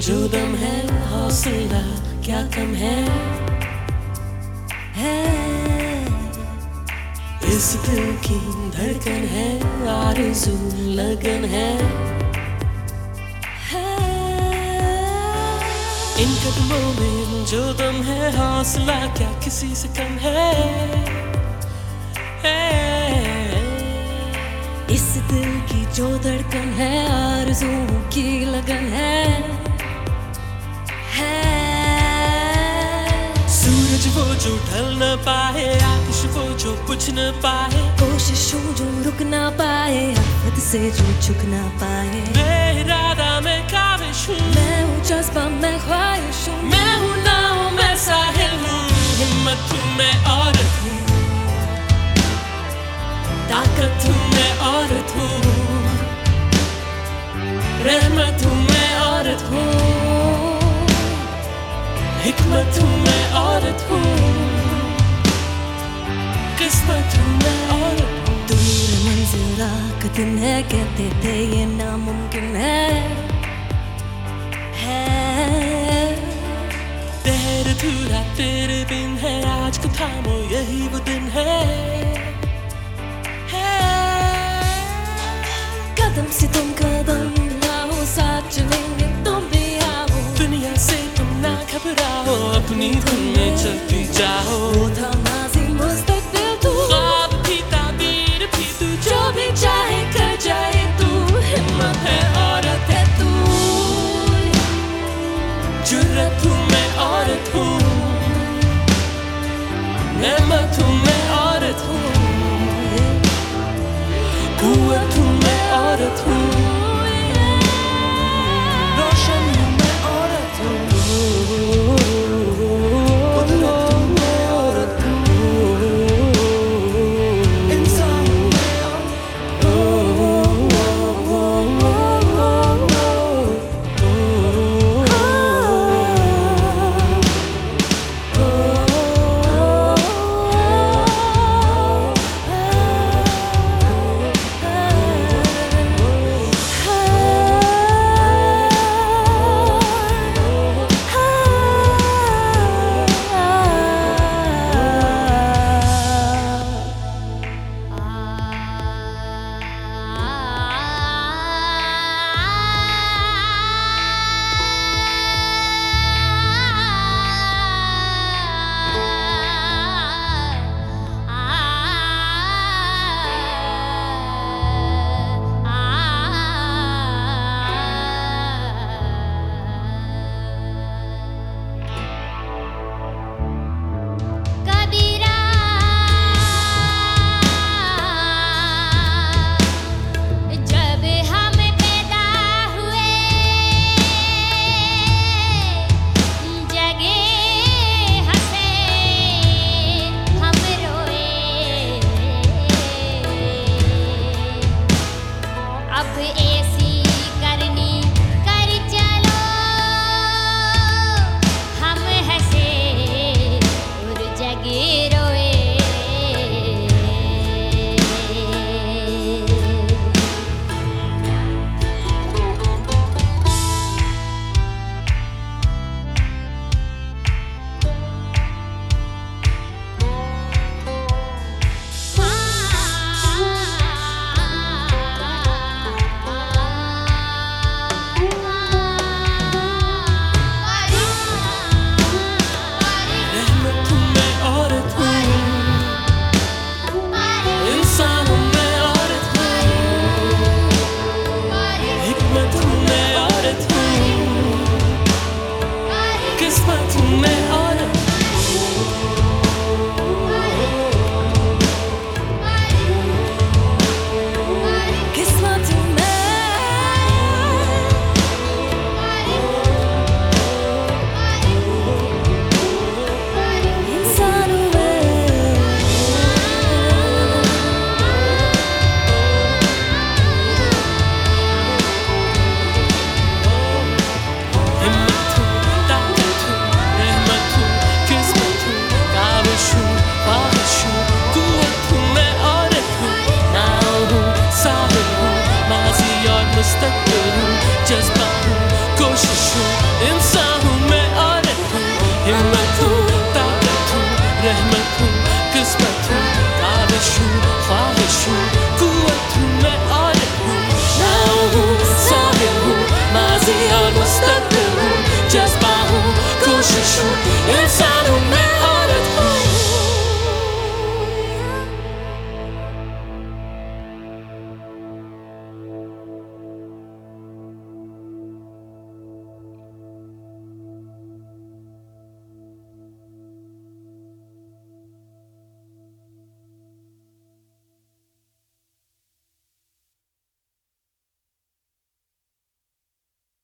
जो दम है हौसला क्या कम है इस दिल की धड़कन है आरज़ू लगन है इन कदमों में जो दम है हौसला क्या किसी से कम है इस दिल की जो धड़कन है आरज़ू की लगन है सूरज वो जो ढल न पाए आतिश वो जो बुझ न पाए कोशिशों जो रुक ना पाए आफत से जो झुक ना पाए बेइरादा मैं काबिश हूँ मैं हूँ जज्बा मैं ख्वाहिश हूँ मैं हूँ नाव मैं साहिल हूँ हिम्मत हूँ मैं औरत हूँ ताकत हूँ मैं औरत हूँ रहमत हूँ मैं औरत हूँ हिकमत हूँ मैं औरत हूँ किस्मत हूँ मैं औरत हूँ दूर मंजिल का दिन है कहते थे ये नामुमकिन है तेरे अधूरा तेरे बिन है आज को थामो यही वो दिन है कदम से तुम कदम मिलाओ साथ चलेंगे तुम भी आओ दुनिया से तुम ना घबराओ अपनी धुन में चलती जाओ वो था माज़ी मुस्तक़बिल तू ख्वाब भी ताबीर भी तू जो भी चाहे कर जाए तू हिम्मत है औरत है तू जुर्रत हूँ मैं औरत हूँ रहमत हूँ